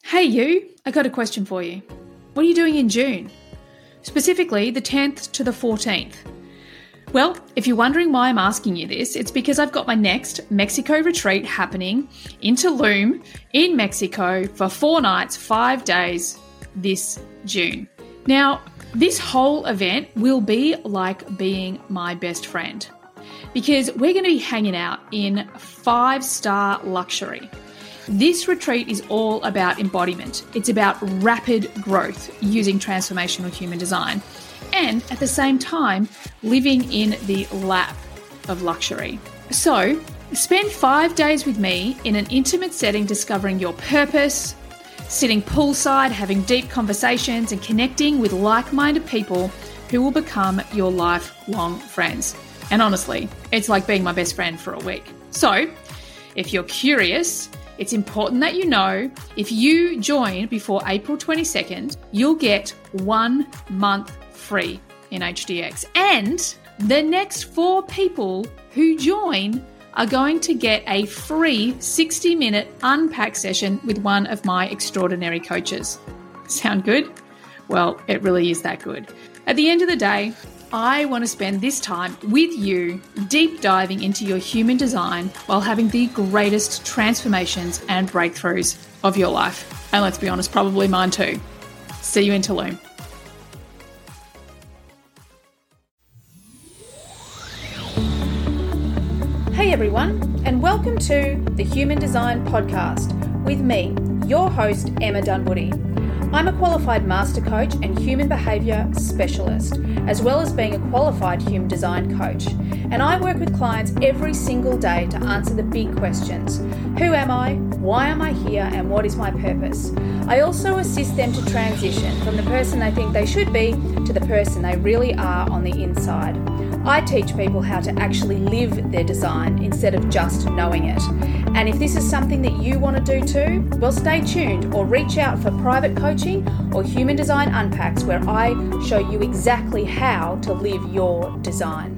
Hey you, I got a question for you. What are you doing in June? Specifically the 10th to the 14th. Well, if you're wondering why I'm asking you this, it's because I've got my next Mexico retreat happening in Tulum in Mexico for 4 nights, 5 days this June. Now, this whole event will be like being my best friend because we're going to be hanging out in 5-star luxury. This retreat is all about embodiment. It's about rapid growth using transformational human design and at the same time living in the lap of luxury. So spend 5 days with me in an intimate setting discovering your purpose, sitting poolside, having deep conversations and connecting with like-minded people who will become your lifelong friends. And honestly, it's like being my best friend for a week. So if you're curious, it's important that you know if you join before April 22nd, you'll get 1 month free in HDX. And the next 4 people who join are going to get a free 60-minute unpack session with one of my extraordinary coaches. Sound good? Well, it really is that good. At the end of the day, I want to spend this time with you deep diving into your human design while having the greatest transformations and breakthroughs of your life. And let's be honest, probably mine too. See you in Tulum. Hey everyone, and welcome to the Human Design Podcast with me, your host, Emma Dunwoody. I'm a qualified master coach and human behaviour specialist, as well as being a qualified human design coach. And I work with clients every single day to answer the big questions. Who am I? Why am I here? And what is my purpose? I also assist them to transition from the person they think they should be to the person they really are on the inside. I teach people how to actually live their design instead of just knowing it. And if this is something that you want to do too, well, stay tuned or reach out for private coaching or human design unpacks where I show you exactly how to live your design.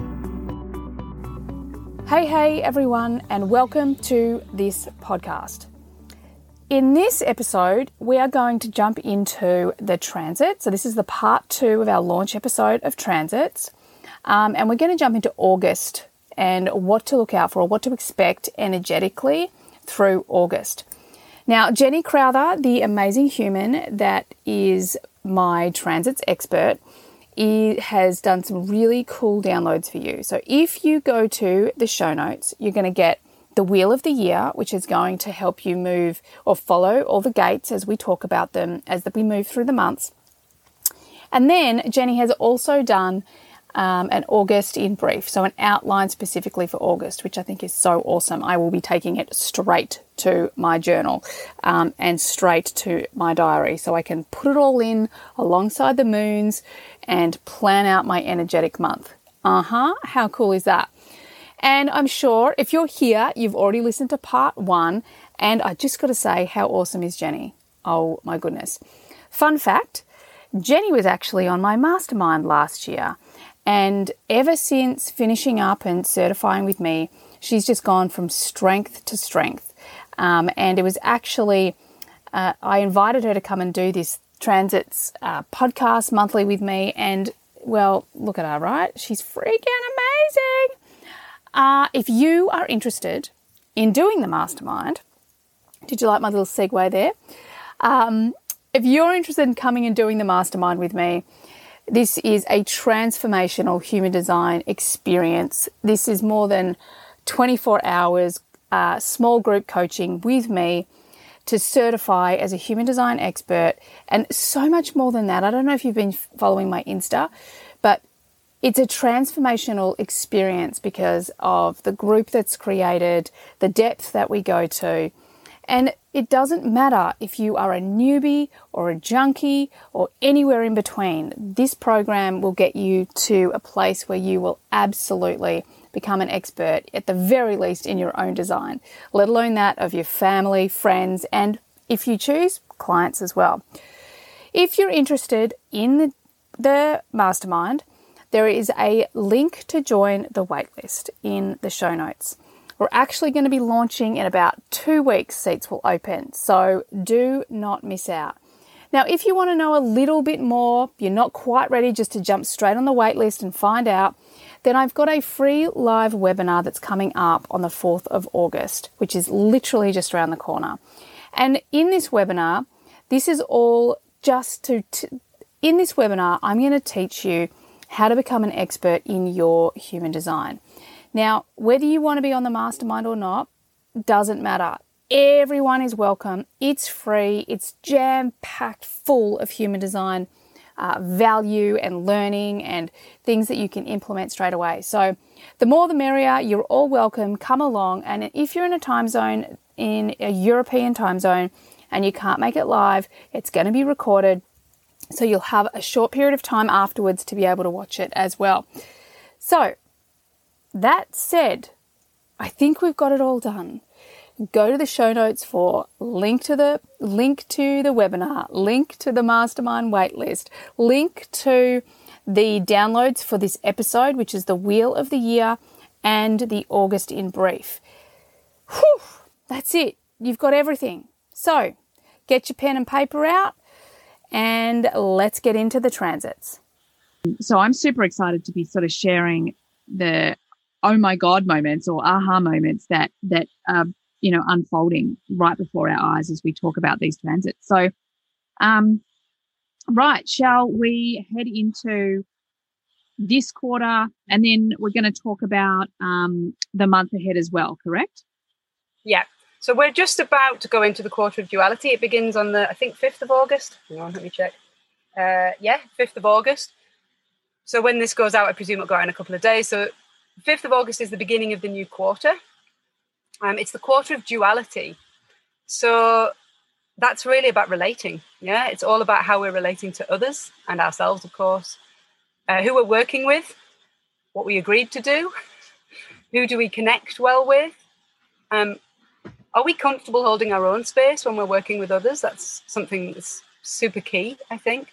Hey everyone, and welcome to this podcast. In this episode, we are going to jump into the transit. So this is the part 2 of our launch episode of transits. And we're going to jump into August and what to look out for, or what to expect energetically through August. Now, Jenny Crowther, the amazing human that is my transits expert, has done some really cool downloads for you. So if you go to the show notes, you're going to get the Wheel of the Year, which is going to help you move or follow all the gates as we talk about them as we move through the months. And then Jenny has also done an August in brief, so an outline specifically for August, which I think is so awesome. I will be taking it straight to my journal and straight to my diary, so I can put it all in alongside the moons and plan out my energetic month. How cool is that? And I'm sure if you're here, you've already listened to part 1, and I just got to say, how awesome is Jenny? Oh my goodness. Fun fact, Jenny was actually on my mastermind last year. And ever since finishing up and certifying with me, she's just gone from strength to strength. And it was actually, I invited her to come and do this transits podcast monthly with me. And, well, look at her, right? She's freaking amazing. If you are interested in doing the mastermind, did you like my little segue there? If you're interested in coming and doing the mastermind with me, this is a transformational human design experience. This is more than 24 hours, small group coaching with me to certify as a human design expert, and so much more than that. I don't know if you've been following my Insta, but it's a transformational experience because of the group that's created, the depth that we go to. And it doesn't matter if you are a newbie or a junkie or anywhere in between. This program will get you to a place where you will absolutely become an expert, at the very least in your own design, let alone that of your family, friends, and if you choose, clients as well. If you're interested in the mastermind, there is a link to join the waitlist in the show notes. We're actually going to be launching in about 2 weeks. Seats will open, so do not miss out. Now, if you want to know a little bit more, you're not quite ready just to jump straight on the waitlist and find out, then I've got a free live webinar that's coming up on the 4th of August, which is literally just around the corner. And in this webinar, this is all just in this webinar, I'm going to teach you how to become an expert in your human design. Now, whether you want to be on the mastermind or not, doesn't matter. Everyone is welcome. It's free. It's jam-packed full of human design value and learning and things that you can implement straight away. So the more the merrier. You're all welcome. Come along. And if you're in a time zone, in a European time zone, and you can't make it live, it's going to be recorded. So you'll have a short period of time afterwards to be able to watch it as well. So that said, I think we've got it all done. Go to the show notes for link to the webinar, link to the mastermind waitlist, link to the downloads for this episode, which is the Wheel of the Year and the August in Brief. Whew, that's it. You've got everything. So get your pen and paper out and let's get into the transits. So I'm super excited to be sort of sharing the oh my God moments or aha moments that unfolding right before our eyes as we talk about these transits. So, right, shall we head into this quarter, and then we're going to talk about the month ahead as well, correct? Yeah. So we're just about to go into the quarter of duality. It begins on the, I think, 5th of August. Hang on, let me check. 5th of August. So when this goes out, I presume it'll go out in a couple of days. So 5th of August is the beginning of the new quarter. It's the quarter of duality. So that's really about relating. Yeah, it's all about how we're relating to others and ourselves, of course, who we're working with, what we agreed to do, who do we connect well with, are we comfortable holding our own space when we're working with others? That's something that's super key, I think.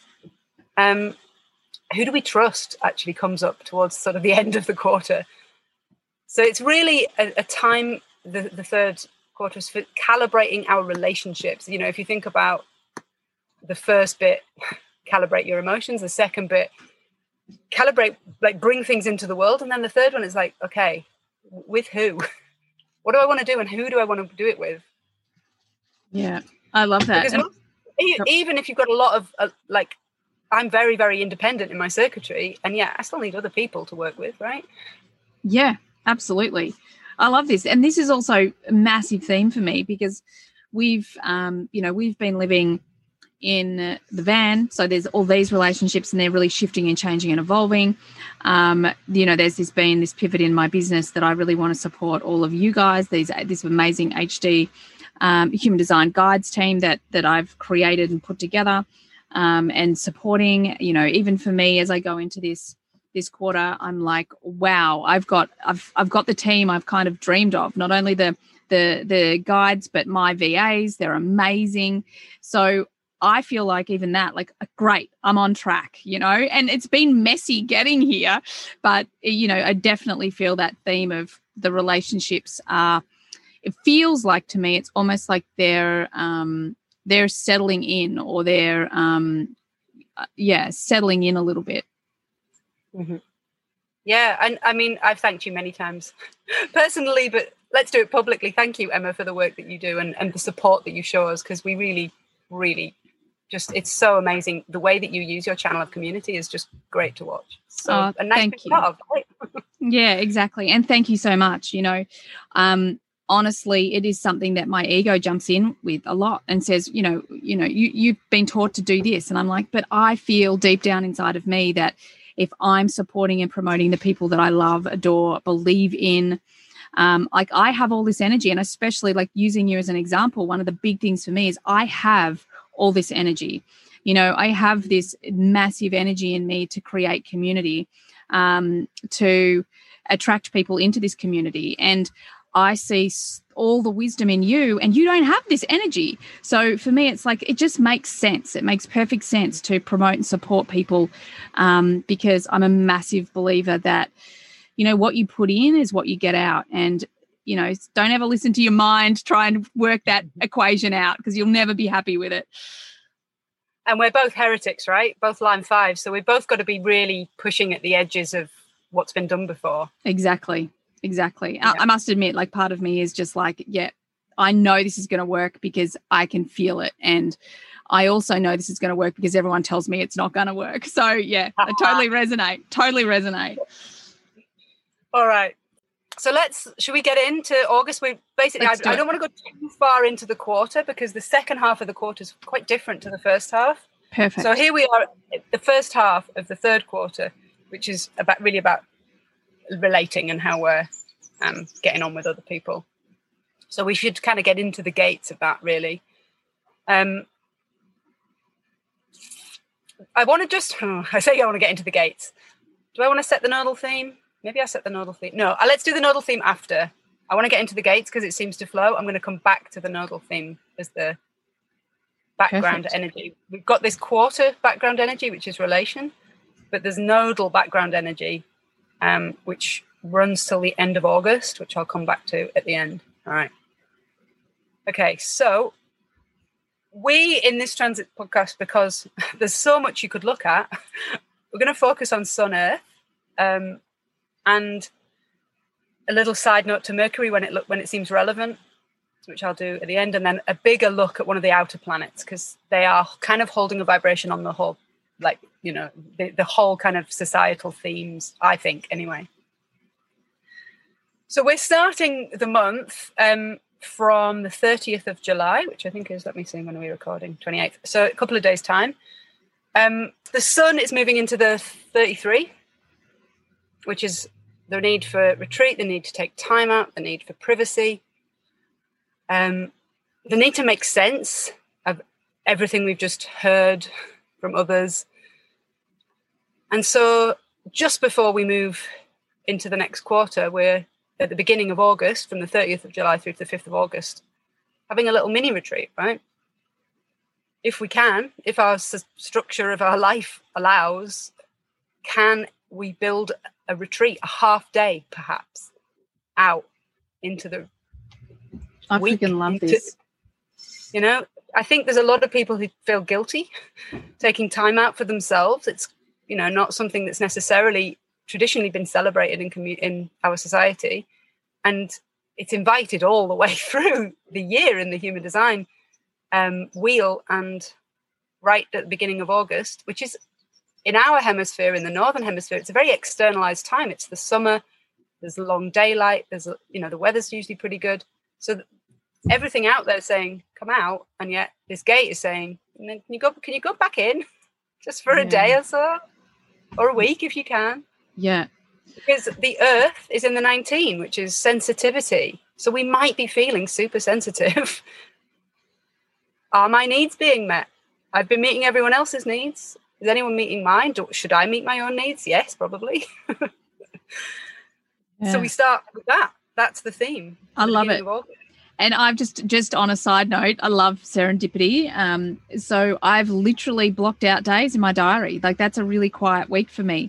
Who do we trust actually comes up towards sort of the end of the quarter. So it's really a time, the third quarter is for calibrating our relationships. You know, if you think about the first bit, calibrate your emotions. The second bit, calibrate, like bring things into the world. And then the third one is like, okay, with who? What do I want to do and who do I want to do it with? Yeah, I love that. Because even if you've got a lot of, I'm very, very independent in my circuitry, and I still need other people to work with, right? Yeah, absolutely. I love this. And this is also a massive theme for me because we've been living in the van. So there's all these relationships and they're really shifting and changing and evolving. There's been this pivot in my business that I really want to support all of you guys, this amazing HD human design guides team that I've created and put together, and supporting, even for me as I go into this quarter, I'm like, wow, I've got the team I've kind of dreamed of, not only the guides, but my VAs, they're amazing. So I feel like even that, like, great, I'm on track, and it's been messy getting here, but, I definitely feel that theme of the relationships it feels like to me, it's almost like they're settling in, or they're, settling in a little bit. Mm-hmm. Yeah. And I mean, I've thanked you many times personally, but let's do it publicly. Thank you, Emma, for the work that you do and the support that you show us, because we really, really just, it's so amazing. The way that you use your channel of community is just great to watch. So a nice thank you. Part of, right? Yeah, exactly. And thank you so much. Honestly, it is something that my ego jumps in with a lot and says, you've been taught to do this. And I'm like, but I feel deep down inside of me that if I'm supporting and promoting the people that I love, adore, believe in, I have all this energy. And especially like using you as an example, one of the big things for me is I have all this energy. I have this massive energy in me to create community, to attract people into this community. And I see all the wisdom in you, and you don't have this energy. So for me, it's like, it just makes sense. It makes perfect sense to promote and support people, because I'm a massive believer that, what you put in is what you get out. And don't ever listen to your mind. Try and work that equation out because you'll never be happy with it. And we're both heretics, right? Both line 5. So we've both got to be really pushing at the edges of what's been done before. Exactly. Yeah. I must admit, like, part of me is just like, yeah, I know this is going to work because I can feel it. And I also know this is going to work because everyone tells me it's not going to work. So, yeah, I totally resonate. All right. So should we get into August? We basically, I don't want to go too far into the quarter because the second half of the quarter is quite different to the first half. Perfect. So here we are, the first half of the third quarter, which is about relating and how we're getting on with other people. So we should kind of get into the gates of that, really. I want to get into the gates. Do I want to set the nodal theme? Maybe I set the nodal theme. No, let's do the nodal theme after. I want to get into the gates because it seems to flow. I'm going to come back to the nodal theme as the background energy. We've got this quarter background energy, which is relation, but there's nodal background energy, which runs till the end of August, which I'll come back to at the end. All right. Okay, so we in this transit podcast, because there's so much you could look at, we're going to focus on Sun Earth, and a little side note to Mercury when it seems relevant, which I'll do at the end, and then a bigger look at one of the outer planets because they are kind of holding a vibration on the whole, like, the whole kind of societal themes, I think, anyway. So we're starting the month from the 30th of July, which I think is, let me see, when are we recording? 28th. So a couple of days' time. The sun is moving into the 33, which is the need for retreat, the need to take time out, the need for privacy, the need to make sense of everything we've just heard from others. And so just before we move into the next quarter, we're at the beginning of August, from the 30th of July through to the 5th of August, having a little mini retreat, right? If we can, if our structure of our life allows, can we build a retreat, a half day perhaps, out into the week? I freaking love this. I think there's a lot of people who feel guilty taking time out for themselves. It's, not something that's necessarily traditionally been celebrated in our society, and it's invited all the way through the year in the human design wheel, and right at the beginning of August, which is in our hemisphere, in the northern hemisphere, it's a very externalized time. It's the summer, there's long daylight, there's the weather's usually pretty good, so everything out there is saying come out, and yet this gate is saying can you go back in just for a day or so, or a week if you can. Yeah. Because the Earth is in the 19, which is sensitivity. So we might be feeling super sensitive. Are my needs being met? I've been meeting everyone else's needs. Is anyone meeting mine? Should I meet my own needs? Yes, probably. So we start with that. That's the theme. I love it. And I've just on a side note, I love serendipity. So I've literally blocked out days in my diary. Like, that's a really quiet week for me.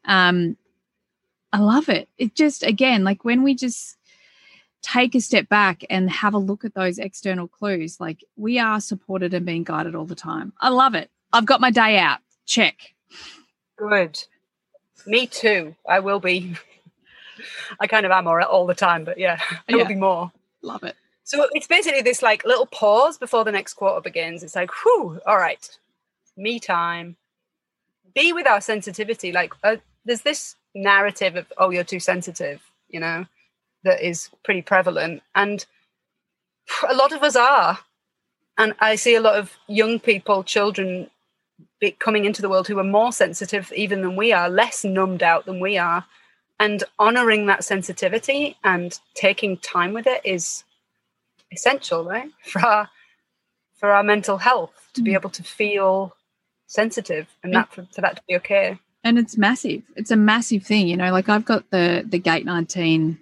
I love it. It just, again, like when we just take a step back and have a look at those external clues, like we are supported and being guided all the time. I love it. I've got my day out. Check. Good. Me too. I will be. I kind of am all the time, but yeah, there will be more. Love it. So it's basically this like little pause before the next quarter begins. It's like, whew, all right, me time. Be with our sensitivity. Like there's this narrative of, oh, you're too sensitive, that is pretty prevalent. And a lot of us are. And I see a lot of young people, children coming into the world who are more sensitive even than we are, less numbed out than we are. And honoring that sensitivity and taking time with it is essential, right? For our mental health, to be able to feel sensitive and for that to be okay. And it's massive. It's a massive thing, like I've got the Gate 19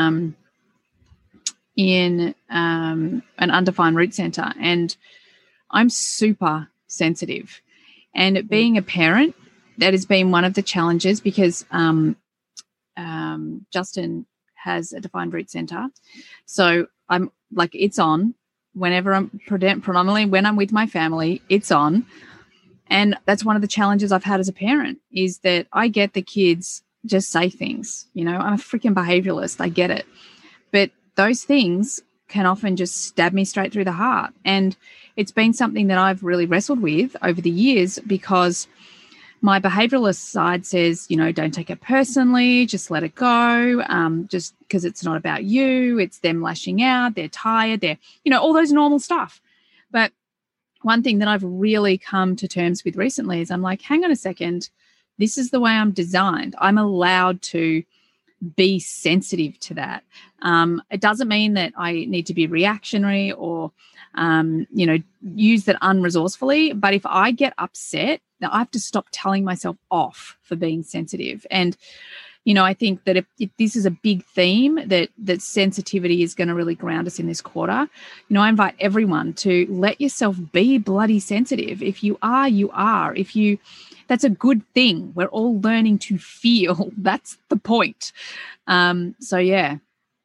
in an undefined root center, and I'm super sensitive. And being a parent, that has been one of the challenges because Justin has a defined root center. So I'm like, it's on whenever I'm predominantly when I'm with my family, it's on. And that's one of the challenges I've had as a parent is that I get the kids just say things, I'm a freaking behavioralist. I get it. But those things can often just stab me straight through the heart. And it's been something that I've really wrestled with over the years because my behavioralist side says, don't take it personally, just let it go, just because it's not about you, it's them lashing out, they're tired, they're, all those normal stuff. But one thing that I've really come to terms with recently is I'm like, hang on a second, this is the way I'm designed. I'm allowed to be sensitive to that. It doesn't mean that I need to be reactionary or, use that unresourcefully. But if I get upset, I have to stop telling myself off for being sensitive. And, I think that if this is a big theme that sensitivity is going to really ground us in this quarter, I invite everyone to let yourself be bloody sensitive. If you are, you are. That's a good thing. We're all learning to feel. That's the point. So, yeah.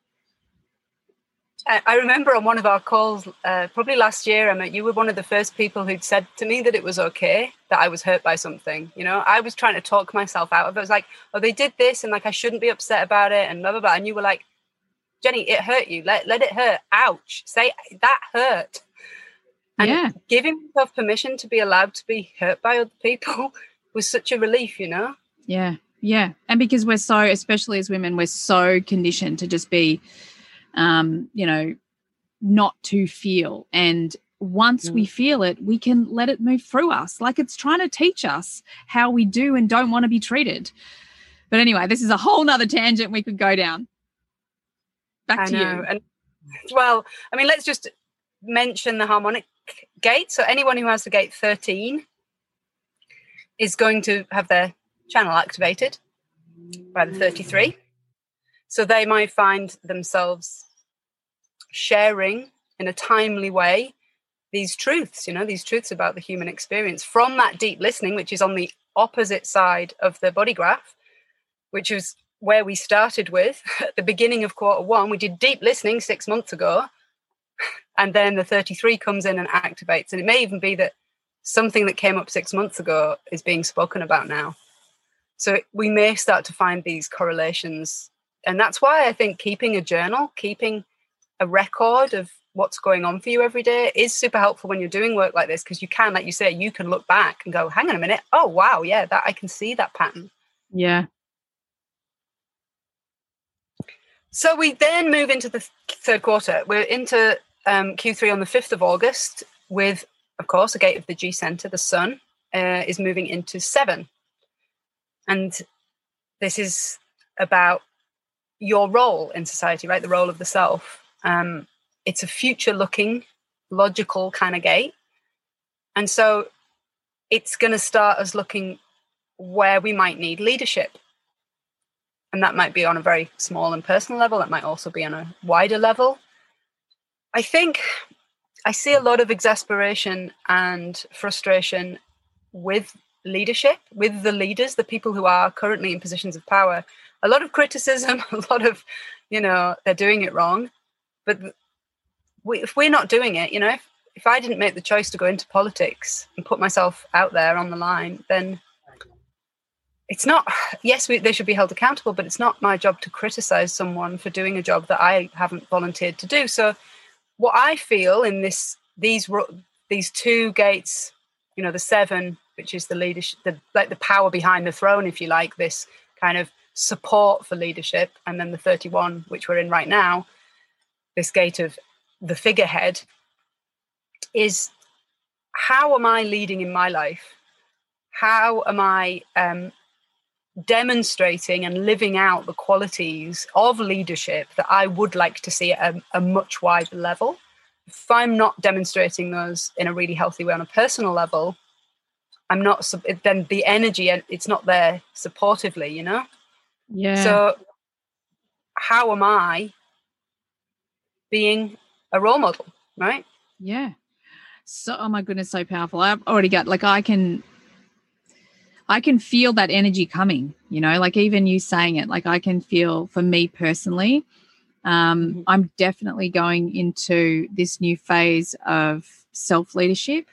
I remember on one of our calls, probably last year, Emma, you were one of the first people who'd said to me that it was okay that I was hurt by something. I was trying to talk myself out of it. I was like, oh, they did this and like I shouldn't be upset about it and blah, blah, blah. And you were like, Jenny, it hurt you. Let it hurt. Ouch. Say that hurt. And giving yourself permission to be allowed to be hurt by other people was such a relief, Yeah. Yeah. And because we're so, especially as women, we're so conditioned to just be, not to feel. And once we feel it, we can let it move through us. Like it's trying to teach us how we do and don't want to be treated. But anyway, this is a whole nother tangent we could go down. Back to you. And well, let's just mention the harmonic gate. So anyone who has the gate 13 is going to have their channel activated by the 33. So they might find themselves sharing in a timely way these truths, these truths about the human experience from that deep listening, which is on the opposite side of the body graph, which is where we started with at the beginning of quarter one. We did deep listening 6 months ago, and then the 33 comes in and activates. And it may even be that something that came up 6 months ago is being spoken about now. So we may start to find these correlations. And that's why I think keeping a journal, keeping a record of what's going on for you every day is super helpful when you're doing work like this, because you can, like you say, you can look back and go, hang on a minute. Oh, wow. Yeah, that I can see that pattern. Yeah. So we then move into the third quarter. We're into Q3 on the 5th of August with, of course, a gate of the G center. The sun is moving into 7. And this is about your role in society, right? The role of the self. It's a future-looking, logical kind of gate. And so it's going to start us looking where we might need leadership. And that might be on a very small and personal level. It might also be on a wider level. I think I see a lot of exasperation and frustration with leadership, with the leaders, the people who are currently in positions of power. A lot of criticism, a lot of, they're doing it wrong. But if we're not doing it, if I didn't make the choice to go into politics and put myself out there on the line, then it's not, yes, they should be held accountable, but it's not my job to criticize someone for doing a job that I haven't volunteered to do. So what I feel in these two gates, the 7, which is the leadership, the power behind the throne, if you like, this kind of support for leadership, and then the 31, which we're in right now, this gate of the figurehead, is how am I leading in my life? How am I demonstrating and living out the qualities of leadership that I would like to see at a much wider level? If I'm not demonstrating those in a really healthy way on a personal level, I'm not, then the energy, it's not there supportively, Yeah. So how am I being a role model, right? Yeah. So, oh my goodness, so powerful. I've already got, I can I can feel that energy coming, you know, like even you saying it, like I can feel for me personally, I'm definitely going into this new phase of self-leadership.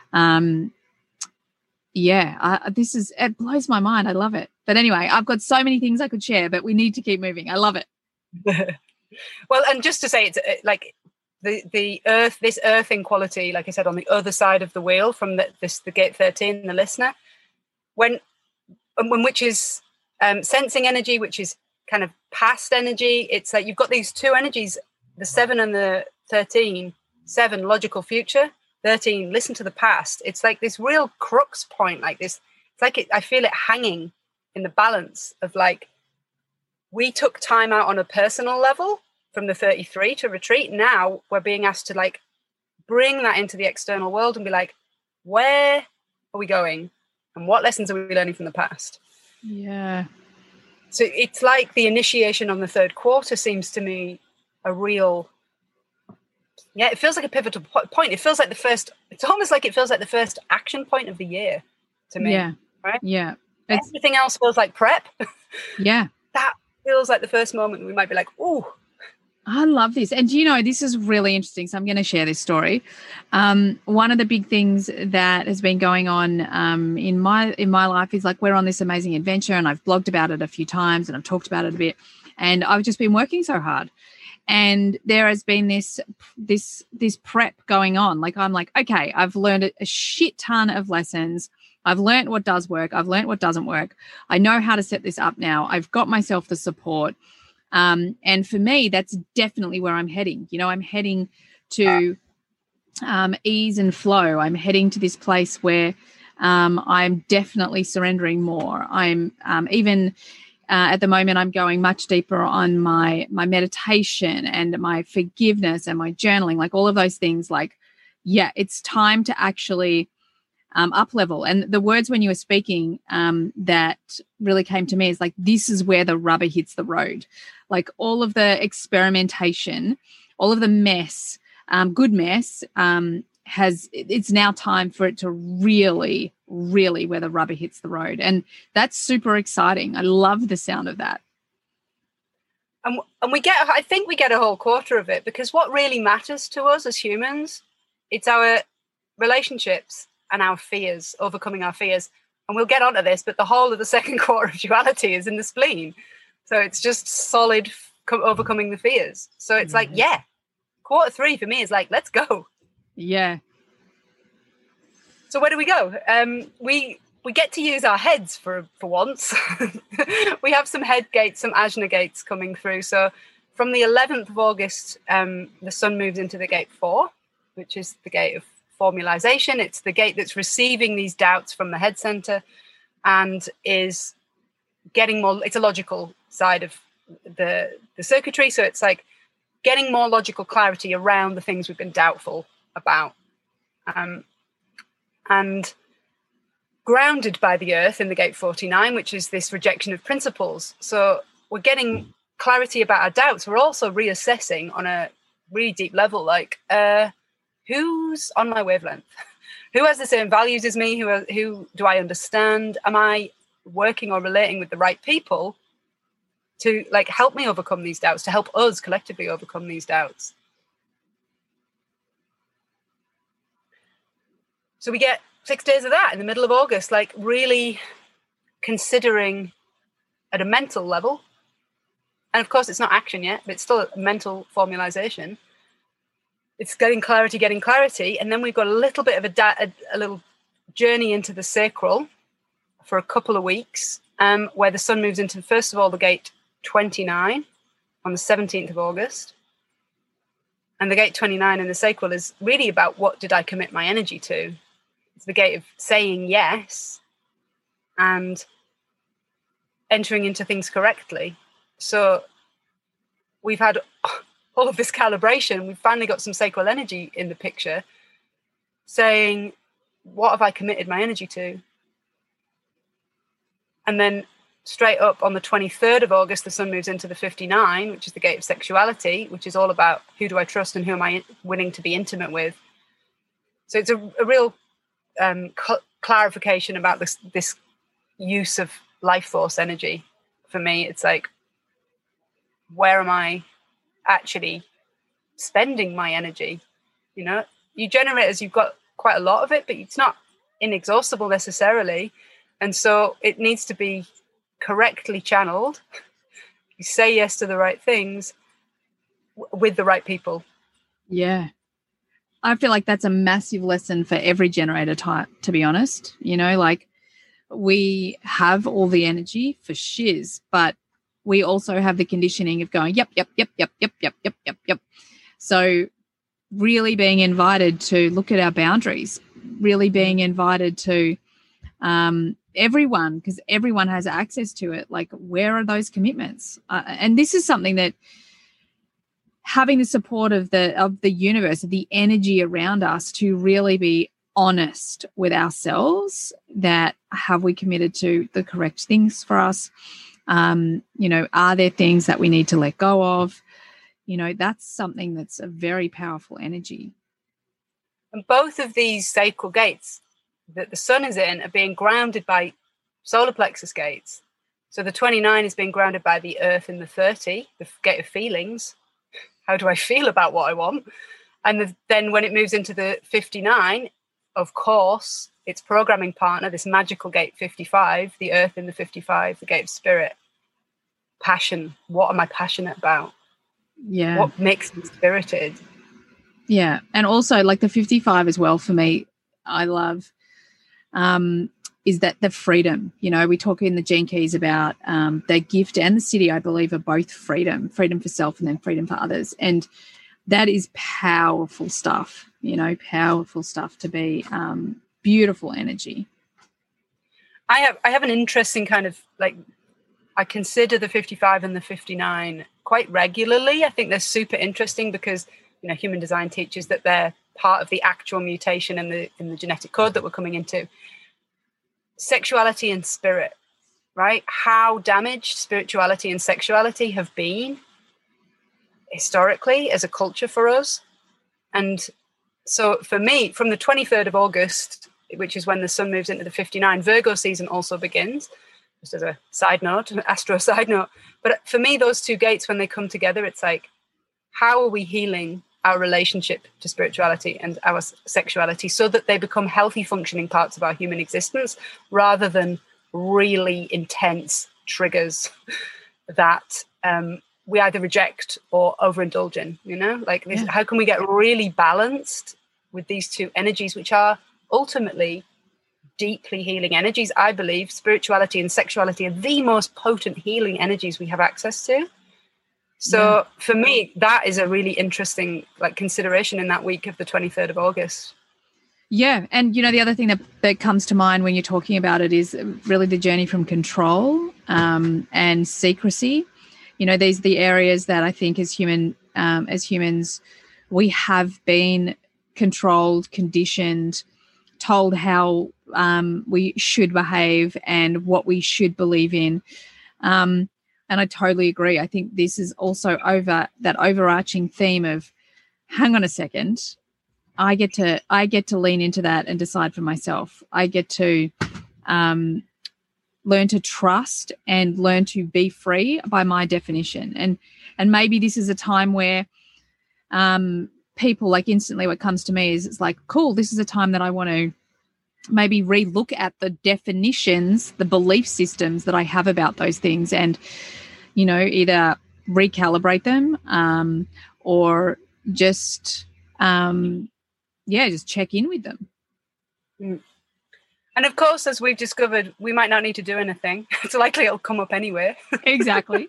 It blows my mind. I love it. But anyway, I've got so many things I could share, but we need to keep moving. I love it. Well, and just to say, it's like the earth, this earthing quality, like I said, on the other side of the wheel from the gate 13, the listener, which is sensing energy, which is kind of past energy. It's like you've got these two energies, the 7 and the 13. 7, logical future. 13, listen to the past. It's like this real crux point, like this. It's like I feel it hanging in the balance of like, we took time out on a personal level from the 33 to retreat. Now we're being asked to like bring that into the external world and be like, where are we going? And what lessons are we learning from the past? Yeah. So it's like the initiation on the third quarter seems to me a real, it feels like a pivotal point. It feels like it's almost like it feels like the first action point of the year to me. Yeah. Right? Yeah. Everything else feels like prep. Yeah. That feels like the first moment we might be like, ooh. I love this. And you know, this is really interesting. So I'm going to share this story. One of the big things that has been going on in my life is like we're on this amazing adventure, and I've blogged about it a few times and I've talked about it a bit. And I've just been working so hard. And there has been this prep going on. Like I'm like, okay, I've learned a shit ton of lessons. I've learned what does work. I've learned what doesn't work. I know how to set this up now. I've got myself the support. And for me, that's definitely where I'm heading. You know, I'm heading to ease and flow. I'm heading to this place where I'm definitely surrendering more. I'm even at the moment, I'm going much deeper on my meditation and my forgiveness and my journaling, like all of those things. Like, yeah, it's time to actually up level. And the words when you were speaking that really came to me is like, this is where the rubber hits the road. Like all of the experimentation, all of the mess, good mess, it's now time for it to really, really where the rubber hits the road. And that's super exciting. I love the sound of that. And I think we get a whole quarter of it, because what really matters to us as humans, it's our relationships and our fears, overcoming our fears. And we'll get onto this, but the whole of the second quarter of duality is in the spleen. So it's just solid overcoming the fears. So it's like, quarter 3 for me is like, let's go. Yeah. So where do we go? We get to use our heads for once. We have some head gates, some ajna gates coming through. So from the 11th of August, the sun moves into the gate 4, which is the gate of formalization. It's the gate that's receiving these doubts from the head center and is getting more, it's a logical side of the circuitry. So it's like getting more logical clarity around the things we've been doubtful about. And grounded by the earth in the gate 49, which is this rejection of principles. So we're getting clarity about our doubts. We're also reassessing on a really deep level, like who's on my wavelength? Who has the same values as me? Who do I understand? Am I working or relating with the right people to like help me overcome these doubts, to help us collectively overcome these doubts? So we get 6 days of that in the middle of August, like really considering at a mental level. And of course, it's not action yet, but it's still a mental formalization. It's getting clarity. And then we've got a little bit of a little journey into the sacral for a couple of weeks, where the sun moves into, first of all, the gate 29 on the 17th of August. And the gate 29 in the sacral is really about what did I commit my energy to? It's the gate of saying yes and entering into things correctly. So we've had all of this calibration. We've finally got some sacral energy in the picture saying, what have I committed my energy to? And then straight up on the 23rd of August, the sun moves into the 59, which is the gate of sexuality, which is all about who do I trust and who am I willing to be intimate with. So it's a real clarification about this use of life force energy. For me, it's like, where am I actually spending my energy? You generators, you've got quite a lot of it, but it's not inexhaustible necessarily. And so it needs to be correctly channeled. You say yes to the right things with the right people. Yeah. I feel like that's a massive lesson for every generator type, to be honest. Like, we have all the energy for shiz, but we also have the conditioning of going, yep. So really being invited to look at our boundaries, really being invited to everyone, because everyone has access to it. Like, where are those commitments? And this is something that having the support of the universe, of the energy around us, to really be honest with ourselves, that have we committed to the correct things for us? Are there things that we need to let go of? That's something that's a very powerful energy. And both of these sacral gates that the sun is in are being grounded by solar plexus gates. So the 29 is being grounded by the earth in the 30, the gate of feelings. How do I feel about what I want? And then when it moves into the 59, of course, its programming partner, this magical gate 55, the earth in the 55, the gate of spirit. Passion. What am I passionate about? Yeah. What makes me spirited? Yeah. And also, like, the 55 as well, for me, I love, is that the freedom. We talk in the Gene Keys about the gift and the city, I believe, are both freedom for self and then freedom for others. And that is powerful stuff, powerful stuff to be beautiful energy. I have an interesting kind of, like, I consider the 55 and the 59 quite regularly. I think they're super interesting because, human design teaches that they're part of the actual mutation in the genetic code that we're coming into. Sexuality and spirit, right? How damaged spirituality and sexuality have been historically as a culture for us. And so for me, from the 23rd of August, which is when the sun moves into the 59, Virgo season also begins, just as a side note, an astro side note. But for me, those two gates, when they come together, it's like, how are we healing our relationship to spirituality and our sexuality so that they become healthy functioning parts of our human existence, rather than really intense triggers that we either reject or overindulge in, like this. Yeah. How can we get really balanced with these two energies, which are ultimately deeply healing energies? I believe spirituality and sexuality are the most potent healing energies we have access to. So for me, that is a really interesting, like, consideration in that week of the 23rd of August. Yeah. And, the other thing that comes to mind when you're talking about it is really the journey from control and secrecy. These are the areas that I think as humans, we have been controlled, conditioned, told how we should behave and what we should believe in. And I totally agree. I think this is also over that overarching theme of, hang on a second, I get to lean into that and decide for myself. I get to learn to trust and learn to be free by my definition. And maybe this is a time where people, like, instantly what comes to me is, it's like, cool, this is a time that I want to maybe relook at the definitions, the belief systems that I have about those things, and, either recalibrate them or just check in with them. And of course, as we've discovered, we might not need to do anything. It's likely it'll come up anyway. Exactly.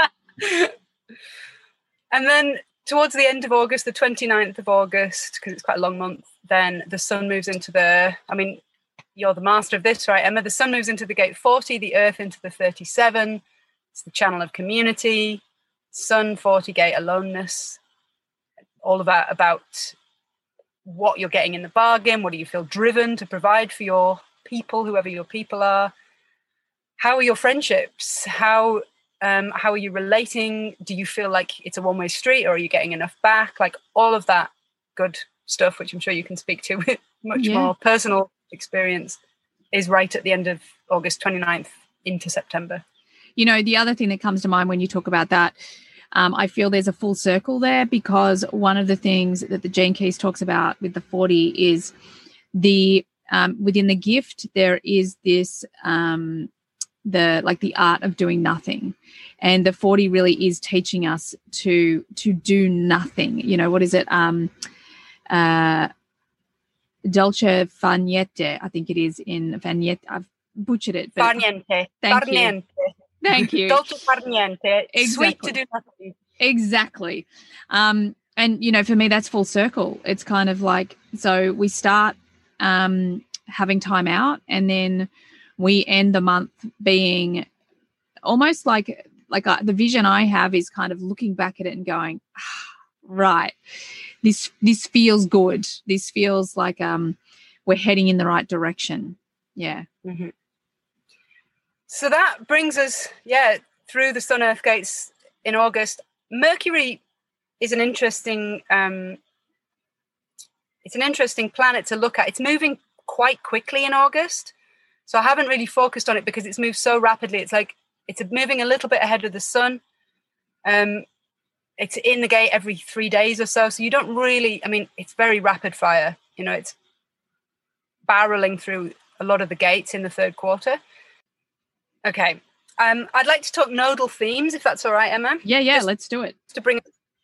And then towards the end of August, the 29th of August, because it's quite a long month, then the sun moves into you're the master of this, right, Emma? The sun moves into the gate 40, the earth into the 37. It's the channel of community. Sun 40 gate aloneness. All of that about what you're getting in the bargain. What do you feel driven to provide for your people, whoever your people are? How are your friendships? How are you relating? Do you feel like it's a one-way street, or are you getting enough back? Like, all of that good stuff, which I'm sure you can speak to with much more personal experience. is right at the end of August, 29th into September. You know, the other thing that comes to mind when you talk about that, I feel there's a full circle there, because one of the things that the Gene Keys talks about with the 40 is the within the gift there is this the art of doing nothing, and the 40 really is teaching us to do nothing. You know, what is it? Dolce far niente, I think it is in Fagnette. I've butchered it. Far niente. Thank you. Dolce far niente. Exactly. Sweet to do nothing. Exactly. And, you know, for me, that's full circle. It's kind of like, so we start having time out, and then we end the month being almost like the vision I have is kind of looking back at it and going, right, this feels good. This feels like we're heading in the right direction. Yeah. Mm-hmm. So that brings us, through the Sun Earth gates in August. Mercury is an interesting planet to look at. It's moving quite quickly in August. So I haven't really focused on it because it's moved so rapidly. It's like it's moving a little bit ahead of the sun. It's in the gate every 3 days or so. So you don't really, it's very rapid fire. You know, it's barreling through a lot of the gates in the third quarter. Okay. I'd like to talk nodal themes, if that's all right, Emma. Yeah, let's do it. To bring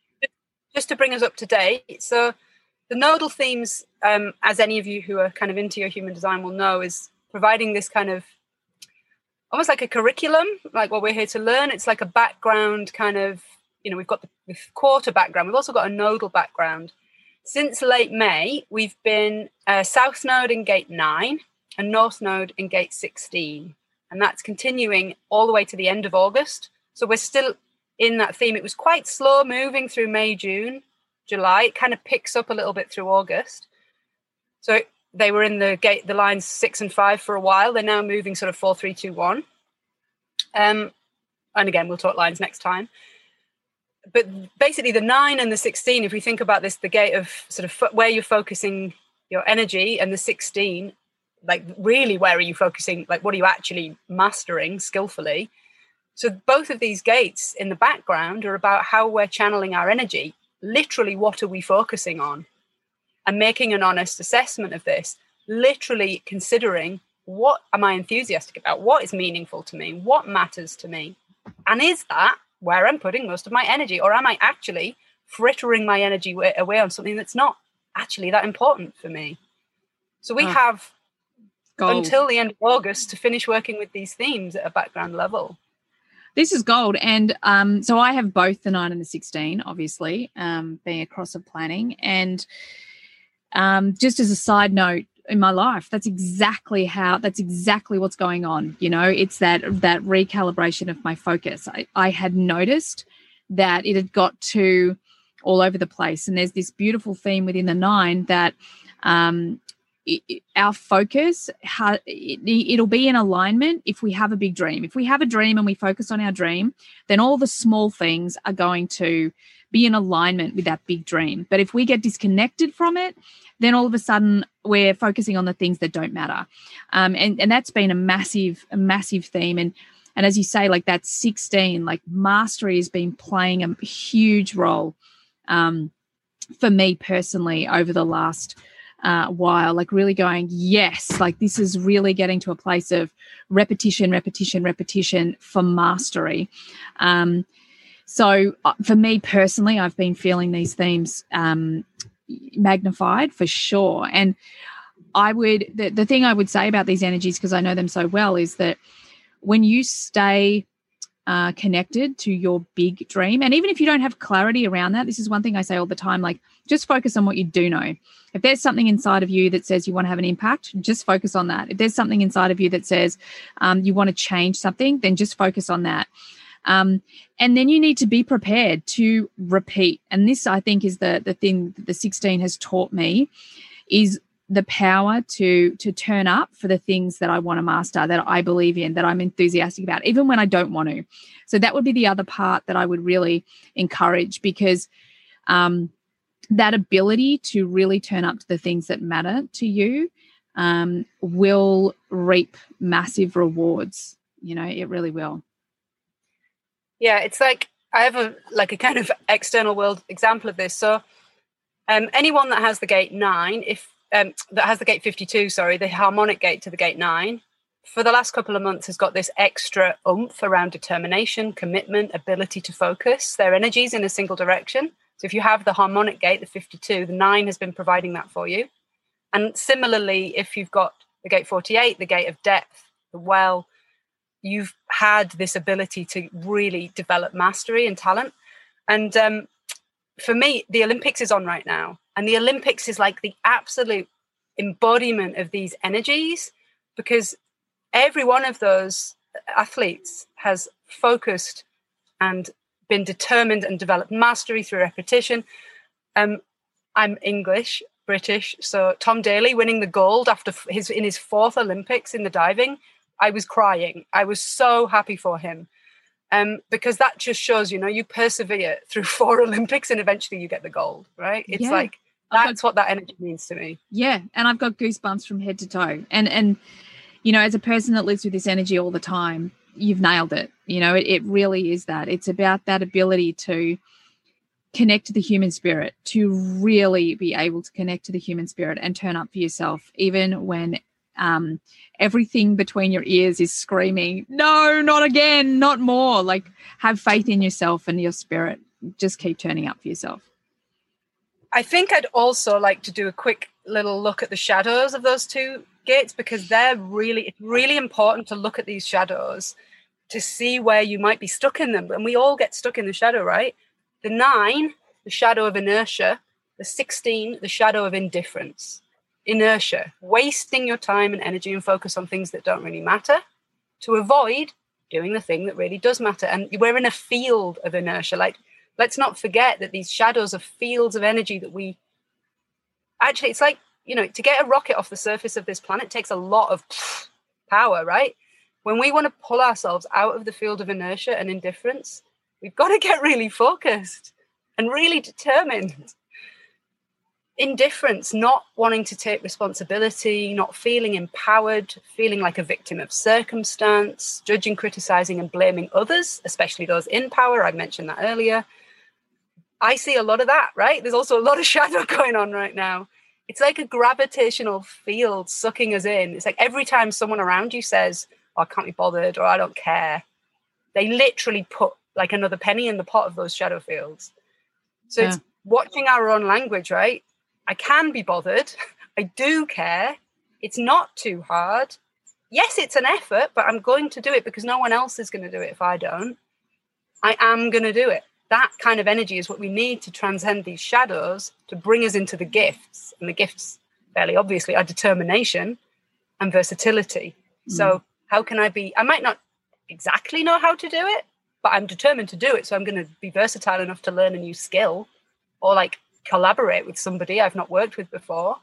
us up to date. So the nodal themes, as any of you who are kind of into your human design will know, is providing this kind of almost like a curriculum, like what we're here to learn. It's like a background kind of, you know, we've got the quarter background. We've also got a nodal background. Since late May, we've been South Node in gate 9 and North Node in gate 16. And that's continuing all the way to the end of August. So we're still in that theme. It was quite slow moving through May, June, July. It kind of picks up a little bit through August. So they were in the lines 6 and 5 for a while. They're now moving sort of 4, 3, 2, 1. And again, we'll talk lines next time. But basically the 9 and the 16, if we think about this, the gate of sort of where you're focusing your energy, and the 16, like really where are you focusing? Like what are you actually mastering skillfully? So both of these gates in the background are about how we're channeling our energy. Literally, what are we focusing on? And making an honest assessment of this. Literally considering, what am I enthusiastic about? What is meaningful to me? What matters to me? And is that where I'm putting most of my energy? Or am I actually frittering my energy away on something that's not actually that important for me? So we have gold until the end of August to finish working with these themes at a background level. This is gold. And so I have both the 9 and the 16, obviously, being a cross of planning. And just as a side note, in my life, that's exactly what's going on. You know, it's that recalibration of my focus. I had noticed that it had got to all over the place. And there's this beautiful theme within the 9 that our focus, it'll be in alignment if we have a big dream. If we have a dream and we focus on our dream, then all the small things are going to be in alignment with that big dream. But if we get disconnected from it, then all of a sudden we're focusing on the things that don't matter. And that's been a massive theme. And as you say, like that 16, like mastery has been playing a huge role for me personally over the last while, like really going, yes, like this is really getting to a place of repetition for mastery. So for me personally, I've been feeling these themes magnified for sure. And the thing I would say about these energies, because I know them so well, is that when you stay connected to your big dream, and even if you don't have clarity around that, this is one thing I say all the time, like just focus on what you do know. If there's something inside of you that says you want to have an impact, just focus on that. If there's something inside of you that says you want to change something, then just focus on that. And then you need to be prepared to repeat. And this, I think, is the thing that the 16 has taught me, is the power to turn up for the things that I want to master, that I believe in, that I'm enthusiastic about, even when I don't want to. So that would be the other part that I would really encourage, because that ability to really turn up to the things that matter to you will reap massive rewards. You know, it really will. Yeah, it's like I have a kind of external world example of this. So anyone that has the gate 9, that has the gate 52, the harmonic gate to the gate 9, for the last couple of months has got this extra oomph around determination, commitment, ability to focus their energies in a single direction. So if you have the harmonic gate, the 52, the 9 has been providing that for you. And similarly, if you've got the gate 48, the gate of depth, the well, you've had this ability to really develop mastery and talent. And for me, the Olympics is on right now. And the Olympics is like the absolute embodiment of these energies, because every one of those athletes has focused and been determined and developed mastery through repetition. I'm English, British, so Tom Daley winning the gold in his 4th Olympics in the diving, I was crying. I was so happy for him, because that just shows, you persevere through 4 Olympics and eventually you get the gold, right? It's like, that's what that energy means to me. Yeah, and I've got goosebumps from head to toe. And as a person that lives with this energy all the time, you've nailed it. It really is that. It's about that ability to connect to the human spirit, to really be able to connect to the human spirit and turn up for yourself, even when everything between your ears is screaming, no, not again, not more. Like, have faith in yourself and your spirit. Just keep turning up for yourself. I think I'd also like to do a quick little look at the shadows of those 2 gates, because it's really important to look at these shadows to see where you might be stuck in them. And we all get stuck in the shadow, right? The 9, the shadow of inertia. The 16, the shadow of indifference. Inertia, wasting your time and energy and focus on things that don't really matter to avoid doing the thing that really does matter. And we're in a field of inertia. Like, let's not forget that these shadows are fields of energy that it's like, to get a rocket off the surface of this planet takes a lot of power, right? When we want to pull ourselves out of the field of inertia and indifference, we've got to get really focused and really determined. Indifference, not wanting to take responsibility, not feeling empowered, feeling like a victim of circumstance, judging, criticizing, and blaming others, especially those in power. I mentioned that earlier. I see a lot of that, right? There's also a lot of shadow going on right now. It's like a gravitational field sucking us in. It's like every time someone around you says, oh, I can't be bothered, or I don't care, they literally put like another penny in the pot of those shadow fields. So It's watching our own language, right? I can be bothered. I do care. It's not too hard. Yes, it's an effort, but I'm going to do it because no one else is going to do it if I don't. I am going to do it. That kind of energy is what we need to transcend these shadows, to bring us into the gifts. And the gifts, fairly obviously, are determination and versatility. So how can I might not exactly know how to do it, but I'm determined to do it. So I'm going to be versatile enough to learn a new skill, or like collaborate with somebody I've not worked with before.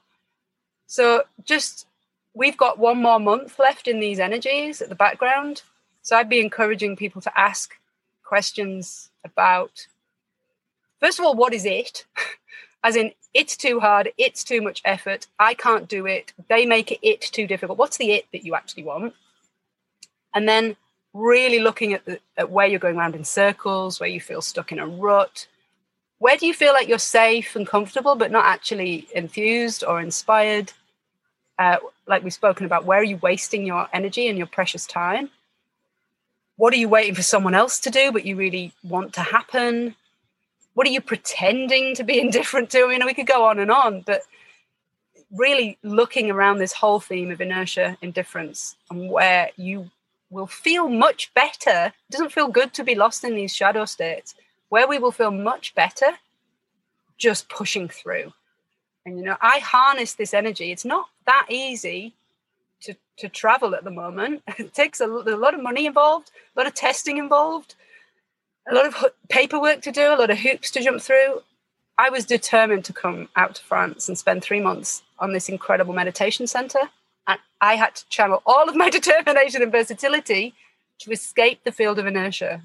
So we've got 1 more month left in these energies at the background. So I'd be encouraging people to ask questions about, first of all, what is it? As in, it's too hard, it's too much effort, I can't do it, they make it too difficult. What's the it that you actually want? And then really looking at where you're going around in circles, where you feel stuck in a rut. Where do you feel like you're safe and comfortable, but not actually enthused or inspired? Like we've spoken about, where are you wasting your energy and your precious time? What are you waiting for someone else to do, but you really want to happen? What are you pretending to be indifferent to? I mean, we could go on, but really looking around this whole theme of inertia, indifference, and where you will feel much better. It doesn't feel good to be lost in these shadow states, where we will feel much better just pushing through. And, I harness this energy. It's not that easy to travel at the moment. It takes a lot of money involved, a lot of testing involved, a lot of paperwork to do, a lot of hoops to jump through. I was determined to come out to France and spend 3 months on this incredible meditation center. And I had to channel all of my determination and versatility to escape the field of inertia.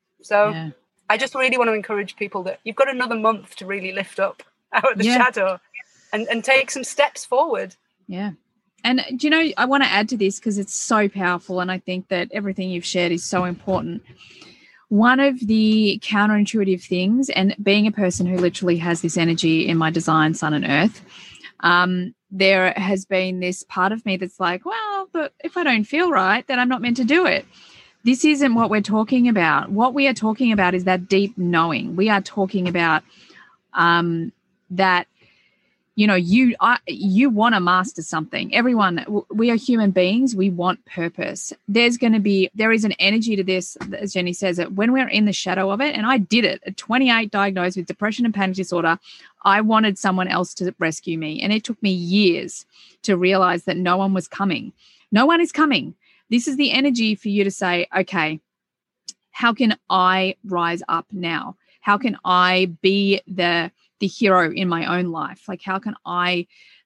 So I just really want to encourage people that you've got another month to really lift up out of the shadow and take some steps forward. Yeah. And do you know, I want to add to this because it's so powerful, and I think that everything you've shared is so important. One of the counterintuitive things, and being a person who literally has this energy in my design, sun and earth, there has been this part of me that's like, well, but if I don't feel right, then I'm not meant to do it. This isn't what we're talking about. What we are talking about is that deep knowing. We are talking about that, you know, you want to master something. Everyone, we are human beings. We want purpose. There is an energy to this, as Jenny says, that when we're in the shadow of it, and I did it at 28, diagnosed with depression and panic disorder, I wanted someone else to rescue me. And it took me years to realize that no one was coming. No one is coming. This is the energy for you to say, okay, how can I rise up now? How can I be the hero in my own life? Like, how can I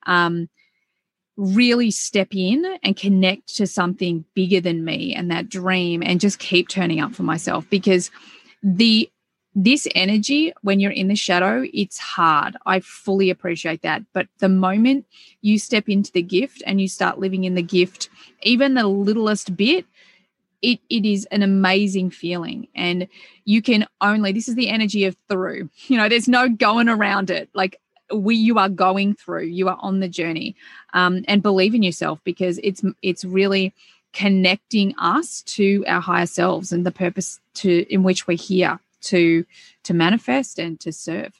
really step in and connect to something bigger than me and that dream, and just keep turning up for myself? Because this energy, when you're in the shadow, it's hard. I fully appreciate that. But the moment you step into the gift and you start living in the gift, even the littlest bit, it is an amazing feeling. And you can only, this is the energy of through, you know, there's no going around it. Like, you are going through, you are on the journey, and believe in yourself, because it's really connecting us to our higher selves and the purpose in which we're here to manifest and to serve.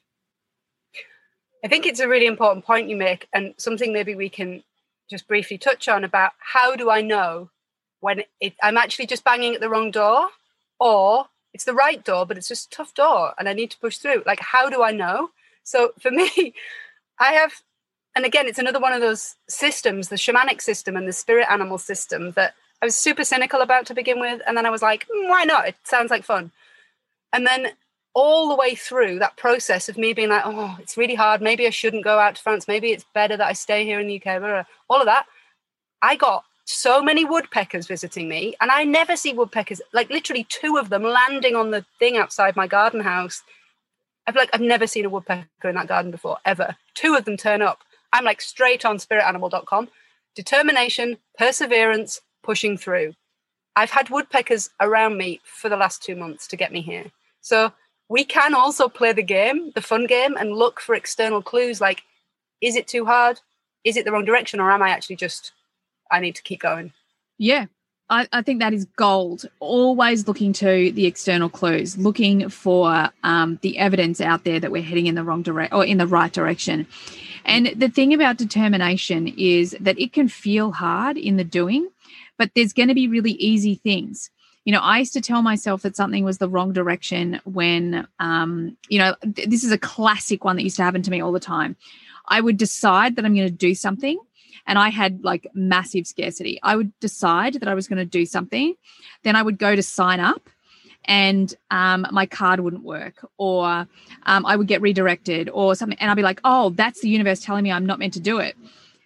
I think it's a really important point you make, and something maybe we can just briefly touch on about how do I know when I'm actually just banging at the wrong door, or it's the right door, but it's just a tough door and I need to push through. Like, how do I know? So for me, I have, and again, it's another one of those systems, the shamanic system and the spirit animal system, that I was super cynical about to begin with. And then I was like, why not? It sounds like fun. And then all the way through that process of me being like, oh, it's really hard. Maybe I shouldn't go out to France. Maybe it's better that I stay here in the UK. All of that. I got so many woodpeckers visiting me, and I never see woodpeckers, like literally 2 of them landing on the thing outside my garden house. I've never seen a woodpecker in that garden before, ever. 2 of them turn up. I'm like straight on spiritanimal.com. Determination, perseverance, pushing through. I've had woodpeckers around me for the last 2 months to get me here. So we can also play the game, the fun game, and look for external clues like, is it too hard? Is it the wrong direction? Or am I actually just, I need to keep going? Yeah. I think that is gold. Always looking to the external clues, looking for the evidence out there that we're heading in the wrong direction or in the right direction. And the thing about determination is that it can feel hard in the doing, but there's going to be really easy things. You know, I used to tell myself that something was the wrong direction when, this is a classic one that used to happen to me all the time. I would decide that I'm going to do something, and I had like massive scarcity. I would decide that I was going to do something. Then I would go to sign up, and my card wouldn't work, or I would get redirected or something. And I'd be like, oh, that's the universe telling me I'm not meant to do it.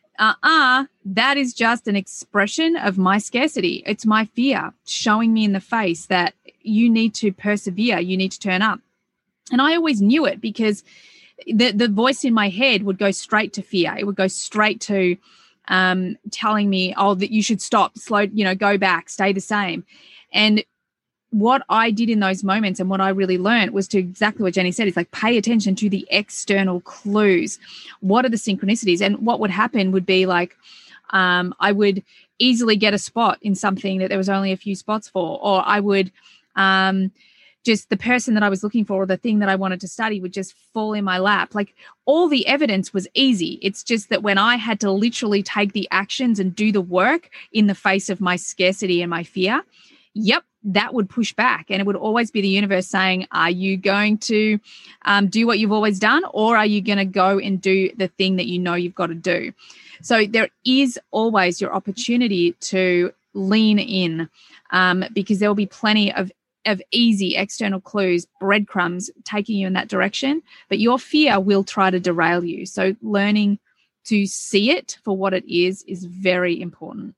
That is just an expression of my scarcity. It's my fear showing me in the face that you need to persevere. You need to turn up. And I always knew it, because the voice in my head would go straight to fear. It would go straight to telling me, oh, that you should stop, slow, go back, stay the same. And what I did in those moments, and what I really learned, was to exactly what Jenny said, is like, pay attention to the external clues. What are the synchronicities? And what would happen would be like, I would easily get a spot in something that there was only a few spots for, or I would just, the person that I was looking for or the thing that I wanted to study would just fall in my lap. Like, all the evidence was easy. It's just that when I had to literally take the actions and do the work in the face of my scarcity and my fear, that would push back. And it would always be the universe saying, are you going to do what you've always done, or are you going to go and do the thing that you know you've got to do? So there is always your opportunity to lean in, because there will be plenty of easy external clues, breadcrumbs taking you in that direction, but your fear will try to derail you. So learning to see it for what it is very important.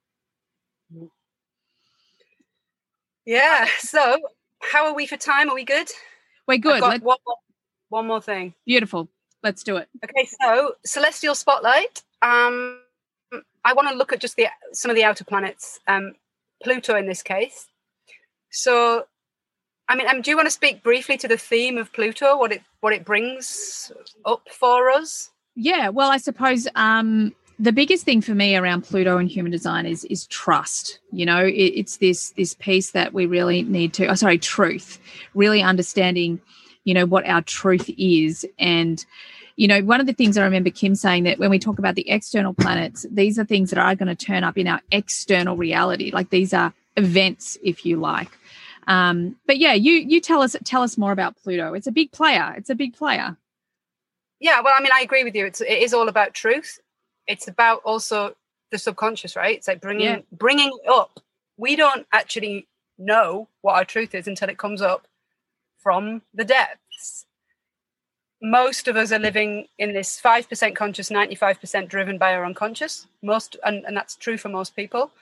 Yeah. So how are we for time? Are we good? We're good. I've got one more thing. Beautiful. Let's do it. Okay. So Celestial Spotlight. I want to look at just some of the outer planets, Pluto in this case. So, I mean, do you want to speak briefly to the theme of Pluto, what it brings up for us? Yeah, well, I suppose the biggest thing for me around Pluto and human design is trust. You know, it's this piece that we really need to, truth, really understanding, you know, what our truth is. And, you know, one of the things I remember Kim saying, that when we talk about the external planets, these are things that are going to turn up in our external reality. Like, these are events, if you like. But yeah, you tell us more about Pluto. It's a big player. Yeah, well, I mean, I agree with you. It is all about truth. It's about also the subconscious, right? It's like bringing it up. We don't actually know what our truth is until it comes up from the depths. Most of us are living in this 5% conscious, 95% driven by our unconscious. And that's true for most people.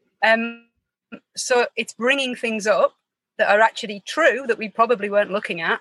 So it's bringing things up that are actually true that we probably weren't looking at.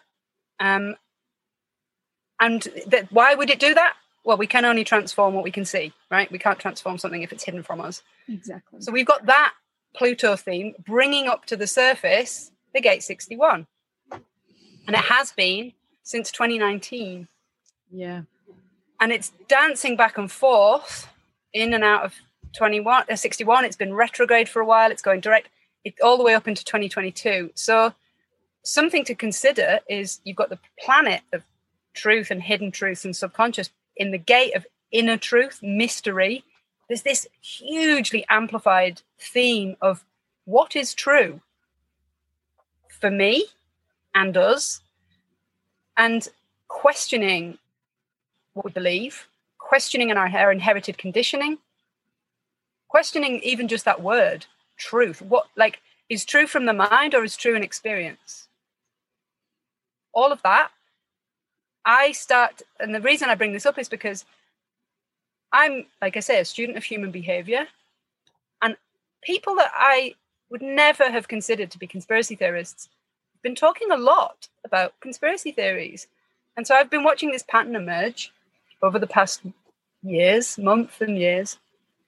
And why would it do that? Well, we can only transform what we can see, right? We can't transform something if it's hidden from us. Exactly. So we've got that Pluto theme bringing up to the surface the Gate 61. And it has been since 2019. Yeah. And it's dancing back and forth in and out of 61. It's been retrograde for a while. It's going direct all the way up into 2022. So something to consider is you've got the planet of truth and hidden truth and subconscious in the gate of inner truth, mystery. There's this hugely amplified theme of what is true for me and us, and questioning what we believe, questioning our inherited conditioning, questioning even just that word, truth. What, like, is true from the mind or is true in experience? All of that. And the reason I bring this up is because I'm, like I say, a student of human behavior, and people that I would never have considered to be conspiracy theorists have been talking a lot about conspiracy theories. And so I've been watching this pattern emerge over the past months and years.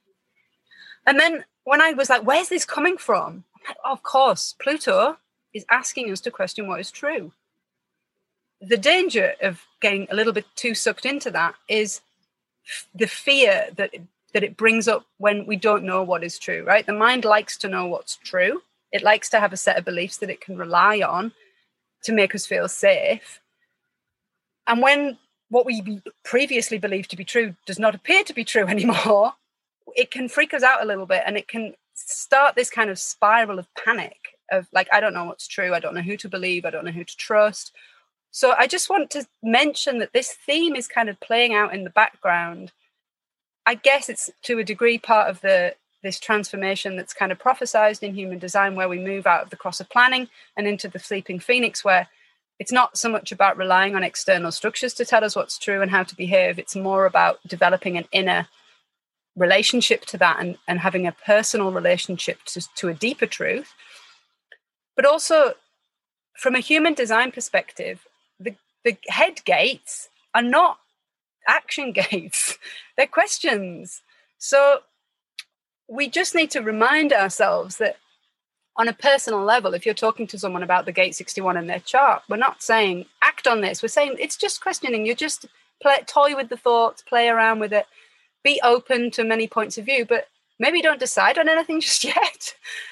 And then when I was like, where's this coming from? I'm like, oh, of course, Pluto is asking us to question what is true. The danger of getting a little bit too sucked into that is the fear that it brings up when we don't know what is true, right? The mind likes to know what's true. It likes to have a set of beliefs that it can rely on to make us feel safe. And when what we previously believed to be true does not appear to be true anymore, it can freak us out a little bit, and it can start this kind of spiral of panic of like, I don't know what's true. I don't know who to believe. I don't know who to trust. So I just want to mention that this theme is kind of playing out in the background. I guess it's to a degree part of this transformation that's kind of prophesized in human design, where we move out of the cross of planning and into the sleeping phoenix, where it's not so much about relying on external structures to tell us what's true and how to behave. It's more about developing an inner relationship to that and having a personal relationship to a deeper truth. But also, from a human design perspective, the head gates are not action gates. They're questions. So we just need to remind ourselves that on a personal level, if you're talking to someone about the Gate 61 in their chart, we're not saying act on this. We're saying it's just questioning. You just toy with the thoughts, play around with it, be open to many points of view, but maybe don't decide on anything just yet.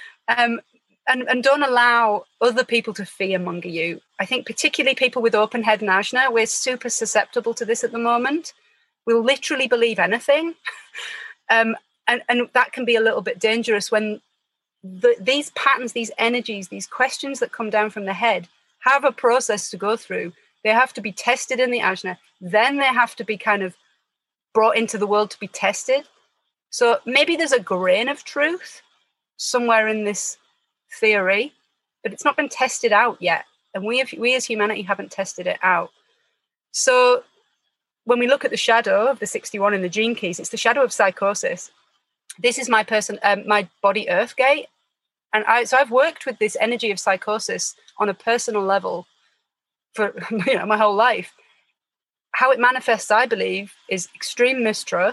And don't allow other people to fearmonger you. I think particularly people with open head and ajna, we're super susceptible to this at the moment. We'll literally believe anything. And that can be a little bit dangerous when these patterns, these energies, these questions that come down from the head have a process to go through. They have to be tested in the ajna. Then they have to be kind of brought into the world to be tested. So maybe there's a grain of truth somewhere in this theory, but it's not been tested out yet, and we as humanity haven't tested it out. So when we look at the shadow of the 61 in the gene keys, it's the shadow of psychosis. This is my my body earth gate, and I've worked with this energy of psychosis on a personal level for my whole life. How it manifests, I believe, is extreme mistrust,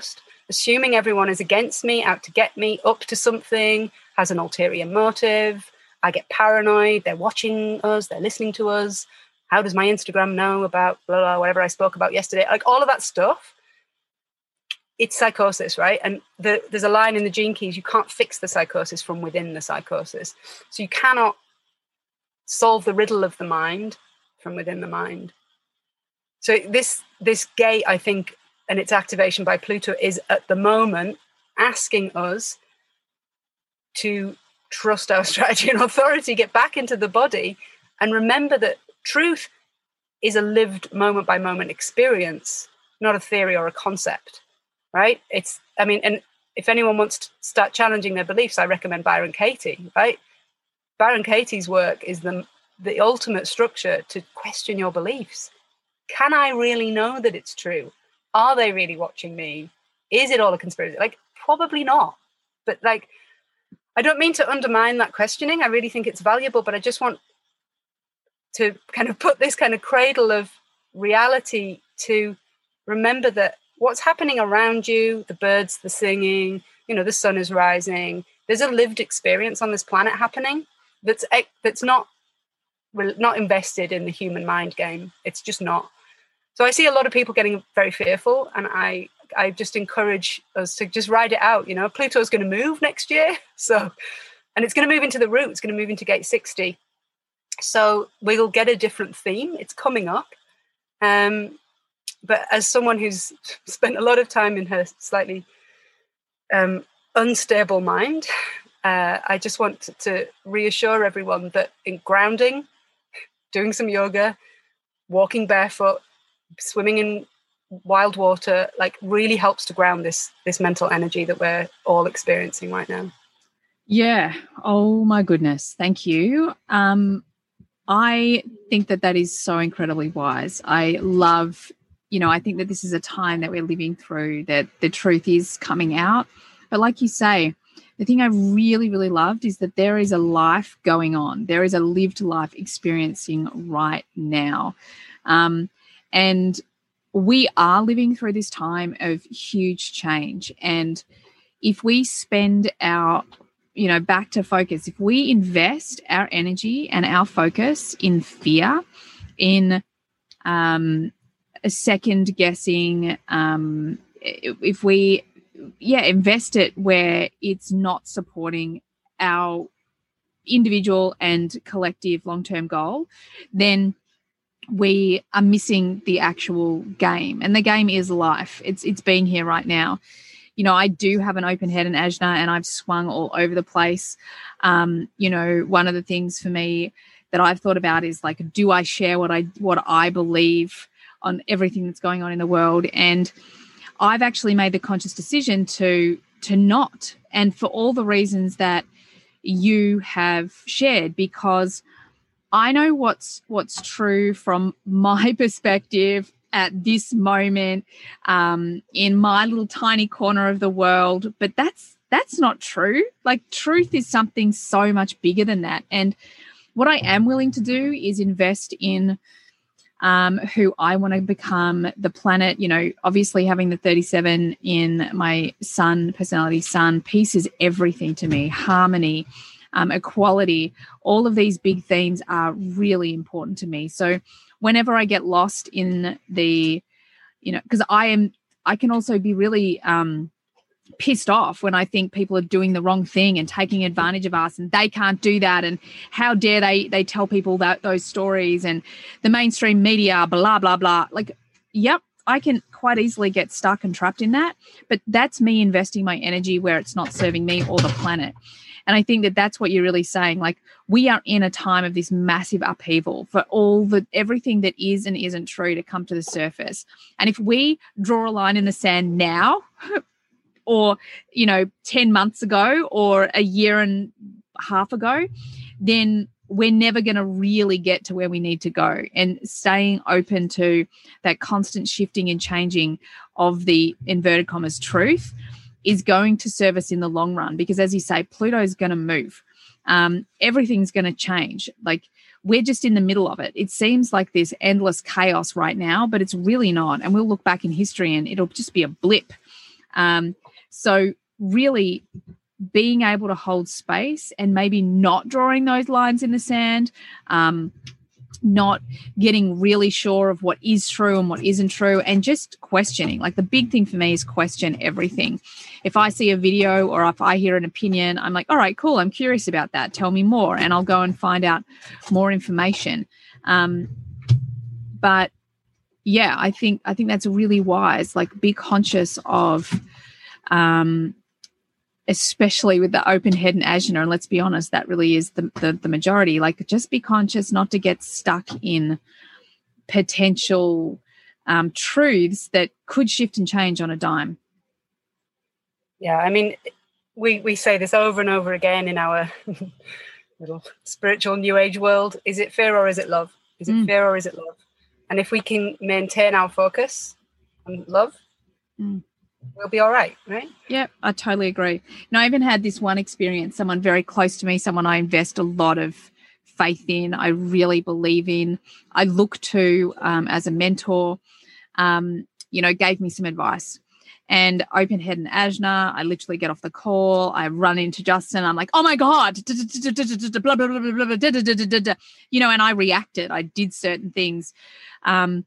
assuming everyone is against me, out to get me, up to something, has an ulterior motive. I get paranoid. They're watching us. They're listening to us. How does my Instagram know about blah, blah, whatever I spoke about yesterday? Like all of that stuff. It's psychosis, right? And there's a line in the Gene Keys, you can't fix the psychosis from within the psychosis. So you cannot solve the riddle of the mind from within the mind. So this gate, I think, and its activation by Pluto is at the moment asking us to trust our strategy and authority, get back into the body, and remember that truth is a lived moment by moment experience, not a theory or a concept, right? And if anyone wants to start challenging their beliefs, I recommend Byron Katie, right? Byron Katie's work is the ultimate structure to question your beliefs. Can I really know that it's true? Are they really watching me? Is it all a conspiracy? Like, probably not. But like, I don't mean to undermine that questioning. I really think it's valuable, but I just want to kind of put this kind of cradle of reality to remember that what's happening around you, the birds, the singing, the sun is rising. There's a lived experience on this planet happening that's not invested in the human mind game. It's just not. So I see a lot of people getting very fearful, and I just encourage us to just ride it out. Pluto's going to move next year. And it's going to move into the root. It's going to move into gate 60. So we'll get a different theme. It's coming up. But as someone who's spent a lot of time in her slightly unstable mind, I just want to reassure everyone that in grounding, doing some yoga, walking barefoot, swimming in wild water, like really helps to ground this mental energy that we're all experiencing right now. Yeah. Oh my goodness. Thank you. I think that is so incredibly wise. I love, I think that this is a time that we're living through, that the truth is coming out. But like you say, the thing I really, really loved is that there is a life going on. There is a lived life experiencing right now. And we are living through this time of huge change. And if we spend our, back to focus, if we invest our energy and our focus in fear, in second guessing, if we invest it where it's not supporting our individual and collective long-term goal, then we are missing the actual game. And the game is life. It's being here right now. I do have an open head in Ajna, and I've swung all over the place. One of the things for me that I've thought about is like, do I share what I believe on everything that's going on in the world? And I've actually made the conscious decision to not, and for all the reasons that you have shared, because I know what's true from my perspective at this moment, in my little tiny corner of the world, but that's not true. Like, truth is something so much bigger than that. And what I am willing to do is invest in who I want to become, the planet. Obviously having the 37 in my sun, personality sun, peace is everything to me. Harmony, equality, all of these big themes are really important to me. So whenever I get lost in the, because I can also be really pissed off when I think people are doing the wrong thing and taking advantage of us, and they can't do that, and how dare they tell people those stories, and the mainstream media, blah, blah, blah. Like, yep, I can quite easily get stuck and trapped in that, but that's me investing my energy where it's not serving me or the planet. And I think that that's what you're really saying. Like, we are in a time of this massive upheaval for everything that is and isn't true to come to the surface. And if we draw a line in the sand now, or 10 months ago, or a year and a half ago, then we're never going to really get to where we need to go. And staying open to that constant shifting and changing of the inverted commas truth is going to serve us in the long run, because, as you say, Pluto is going to move. Everything's going to change. Like, we're just in the middle of it. It seems like this endless chaos right now, but it's really not. And we'll look back in history and it'll just be a blip. So really being able to hold space and maybe not drawing those lines in the sand, not getting really sure of what is true and what isn't true, and just questioning. Like the big thing for me is question everything. If I see a video or if I hear an opinion, I'm like, all right, cool, I'm curious about that. Tell me more, and I'll go and find out more information. But yeah, I think that's really wise. Like be conscious of, especially with the open head and ajna, and let's be honest, that really is the majority. Like just be conscious not to get stuck in potential truths that could shift and change on a dime. Yeah, I mean, we say this over and over again in our little spiritual new age world. Is it fear or is it love? Is it fear or is it love? And if we can maintain our focus on love, we'll be all right? Yeah, I totally agree. And I even had this one experience, someone very close to me, someone I invest a lot of faith in, I really believe in, I look to as a mentor, gave me some advice. And open head and ajna, I literally get off the call, I run into Justin, I'm like, oh my God, blah, blah, blah, blah, blah, and I reacted. I did certain things. And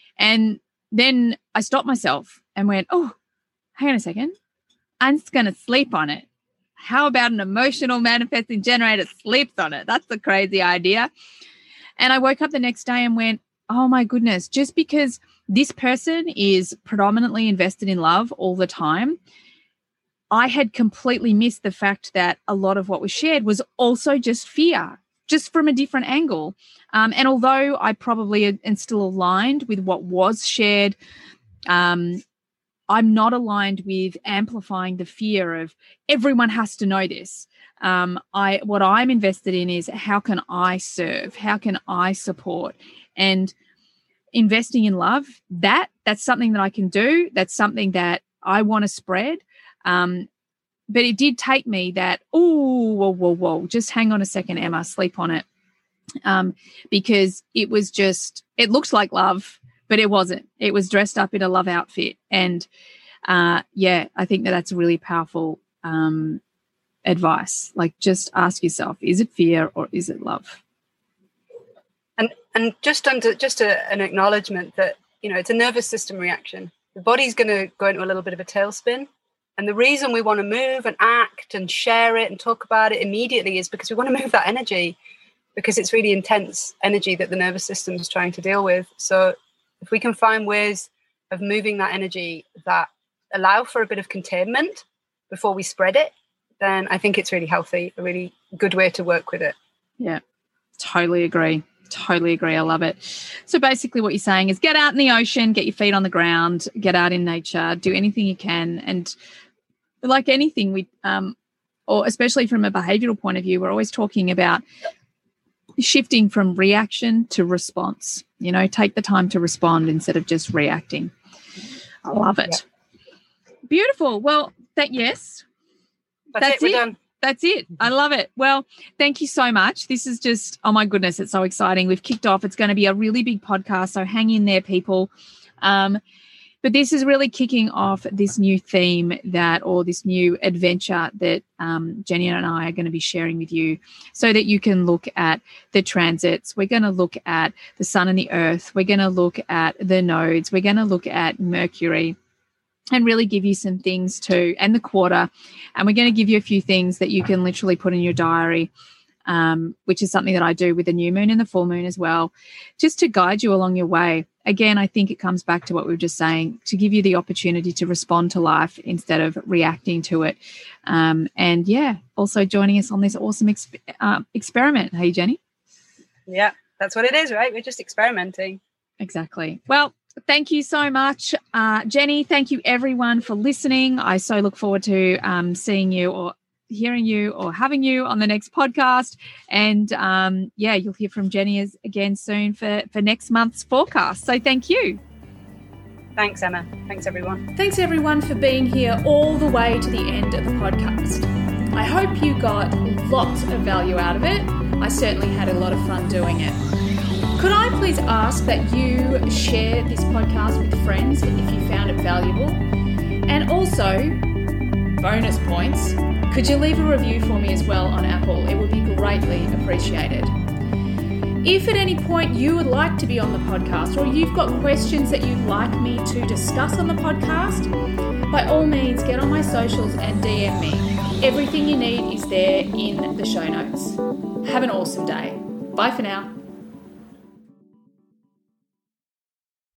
then I stopped myself and went, oh, hang on a second, I'm just going to sleep on it. How about an emotional manifesting generator sleeps on it? That's a crazy idea. And I woke up the next day and went, oh my goodness, just because this person is predominantly invested in love all the time, I had completely missed the fact that a lot of what was shared was also just fear, just from a different angle. And although I probably am still aligned with what was shared, I'm not aligned with amplifying the fear of everyone has to know this. What I'm invested in is how can I serve? How can I support? And investing in love, that's something that I can do. That's something that I want to spread. But it did take me that, whoa, just hang on a second, Emma, sleep on it. Because it was just, it looked like love, but it wasn't. It was dressed up in a love outfit. And I think that's really powerful advice. Like just ask yourself, is it fear or is it love? And an acknowledgement that, it's a nervous system reaction. The body's going to go into a little bit of a tailspin. And the reason we want to move and act and share it and talk about it immediately is because we want to move that energy, because it's really intense energy that the nervous system is trying to deal with. So if we can find ways of moving that energy that allow for a bit of containment before we spread it, then I think it's really healthy, a really good way to work with it. Yeah, totally agree. I love it. So basically what you're saying is get out in the ocean, get your feet on the ground, get out in nature, do anything you can. And like anything, or especially from a behavioral point of view, we're always talking about shifting from reaction to response. Take the time to respond instead of just reacting. I love it. Yeah. Beautiful. Well, yes. That's it. We're done. That's it. I love it. Well, thank you so much. This is just, oh my goodness, it's so exciting. We've kicked off. It's going to be a really big podcast, so hang in there, people. But this is really kicking off this new theme or this new adventure that Jenny and I are going to be sharing with you so that you can look at the transits. We're going to look at the sun and the earth. We're going to look at the nodes. We're going to look at Mercury and really give you some things too, and the quarter. And we're going to give you a few things that you can literally put in your diary, which is something that I do with the new moon and the full moon as well, just to guide you along your way. Again, I think it comes back to what we were just saying, to give you the opportunity to respond to life instead of reacting to it. And also joining us on this awesome experiment. Hey, Jenny? Yeah, that's what it is, right? We're just experimenting. Exactly. Well, thank you so much, Jenny. Thank you, everyone, for listening. I so look forward to seeing you or hearing you or having you on the next podcast. And, you'll hear from Jenny again soon for next month's forecast. So thank you. Thanks, Emma. Thanks, everyone. Thanks, everyone, for being here all the way to the end of the podcast. I hope you got lots of value out of it. I certainly had a lot of fun doing it. Could I please ask that you share this podcast with friends if you found it valuable? And also, bonus points, could you leave a review for me as well on Apple? It would be greatly appreciated. If at any point you would like to be on the podcast, or you've got questions that you'd like me to discuss on the podcast, by all means get on my socials and DM me. Everything you need is there in the show notes. Have an awesome day. Bye for now.